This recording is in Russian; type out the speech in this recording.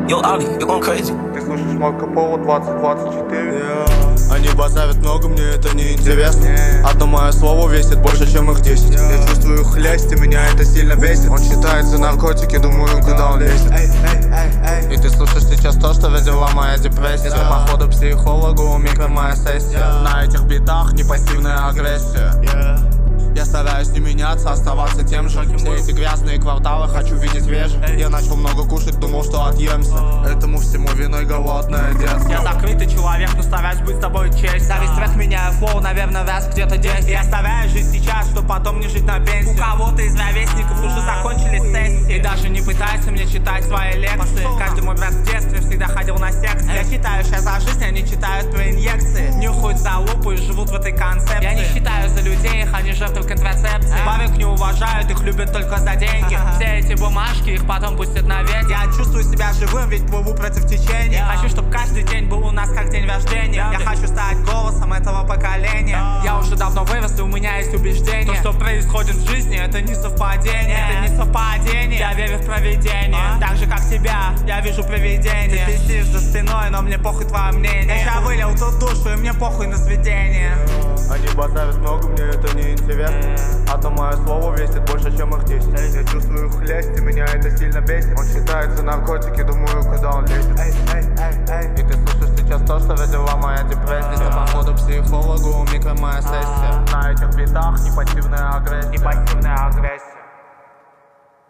Yo, Ali, you're going crazy. Ты слышишь Марко Поло 2024? Они базарят много, мне это не интересно. Одно мое слово весит больше, чем их 10. Я чувствую хлясть, и меня это сильно бесит. Он считает за наркотики, думаю, куда он лезет. И ты слушаешь сейчас то, что родила моя депрессия. Походу психологу, у микро моя сессия. На этих битах не пассивная агрессия. Я стараюсь не меняться, оставаться тем же. Все эти грязные кварталы хочу видеть реже. Я начал много кушать, думал, что отъемся. Этому всему виной голодное детство. Я закрытый человек, но стараюсь быть с тобой честь. За весь трек меняю флоу, наверное, раз где-то 10. Я стараюсь жить сейчас, чтобы потом не жить на пенсию. У кого-то из ровесников уже закончились сессии. И даже не пытайся мне читать свои лекции. Каждый мой брат в детстве всегда ходил на секции. Я читаю сейчас за жизнь, они читают про инъекции. Нюхают за лупу и живут в этой концепции. Я не считаю за людей, их они жертвы контрацепции. Бабек не уважают, их любят только за деньги. Все эти бумажки, их потом пустят на ветер. Я чувствую себя живым, ведь плыву против течения. Хочу, чтобы каждый день был у нас как день рождения. Я хочу стать голосом этого поколения. Я уже давно вырос, и у меня есть убеждение. То, что происходит в жизни, это не совпадение. Это не совпадение. Я верю в провидение. Так же, как тебя, я вижу провидение. Ты пиздишь за спиной, но мне похуй твое мнение. Я ща вылил тут душу, и мне похуй на сведение. Они базарят много, мне это не интересно. Одно мое слово весит больше, чем их 10. Я чувствую хлясть, и меня это сильно бесит. Он считает за наркотики, думаю, куда он лезет. И ты слушаешь сейчас то, что родила моя депрессия. Походу психологу, у микро моя сессия. На этих битах не пассивная агрессия.